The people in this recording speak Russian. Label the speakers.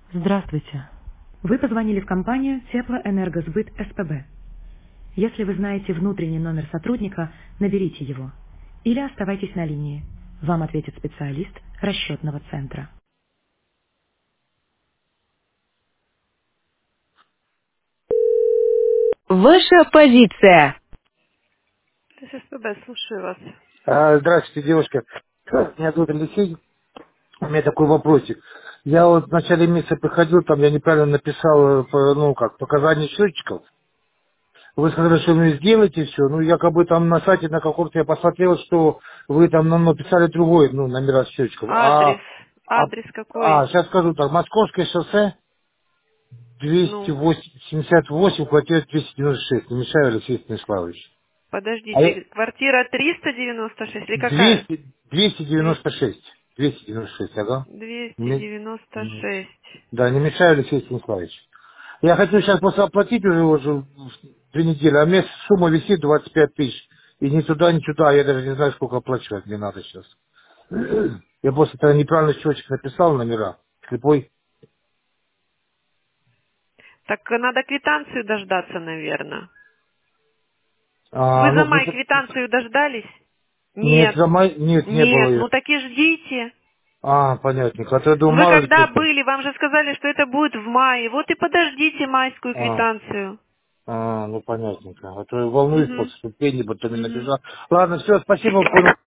Speaker 1: Здравствуйте. Вы позвонили в компанию Теплоэнергосбыт СПБ. Если вы знаете внутренний номер сотрудника, наберите его. Или оставайтесь на линии. Вам ответит специалист расчетного центра. Ваша позиция. СПБ, слушаю вас.
Speaker 2: Здравствуйте, девушка. Меня зовут Алексей. У меня такой вопросик. Я вот в начале месяца приходил, там я неправильно написал, показания счетчиков. Вы сказали, что вы сделаете все. Ну, якобы там на сайте на каком-то я посмотрел, что вы там написали другой, номера счетчиков.
Speaker 1: Адрес. Адрес какой?
Speaker 2: Сейчас скажу так. Московское шоссе
Speaker 1: Ну,
Speaker 2: 278, квартира 296. Не мешаю, Алексей Станиславович. А я
Speaker 1: подождите. Квартира 396 или какая?
Speaker 2: 200, 296. 296, ага. Не- м,
Speaker 1: 296.
Speaker 2: Да, не мешаю, Алексей Станиславович. Я хочу сейчас просто оплатить уже 2 недели, а у меня сумма висит 25 тысяч. И ни туда, ни туда, я даже не знаю, сколько оплачивать мне надо сейчас. Я просто тогда неправильно счетчик написал номера. Слепой.
Speaker 1: Так надо квитанцию дождаться, наверное. Вы за май
Speaker 2: Где-то...
Speaker 1: квитанцию дождались?
Speaker 2: Нет,
Speaker 1: Нет.
Speaker 2: нет, не было
Speaker 1: Нет,
Speaker 2: ее.
Speaker 1: ну так и ждите.
Speaker 2: Понятненько. А то я думаю,
Speaker 1: Вы
Speaker 2: мало ли
Speaker 1: когда
Speaker 2: что-то.
Speaker 1: были, вам же сказали, что это будет в мае. Вот и подождите майскую
Speaker 2: А,
Speaker 1: квитанцию.
Speaker 2: ну понятненько. А то я волнуюсь
Speaker 1: Угу.
Speaker 2: после ступени, потом не
Speaker 1: Угу.
Speaker 2: набежал. Ладно, все, спасибо, понял.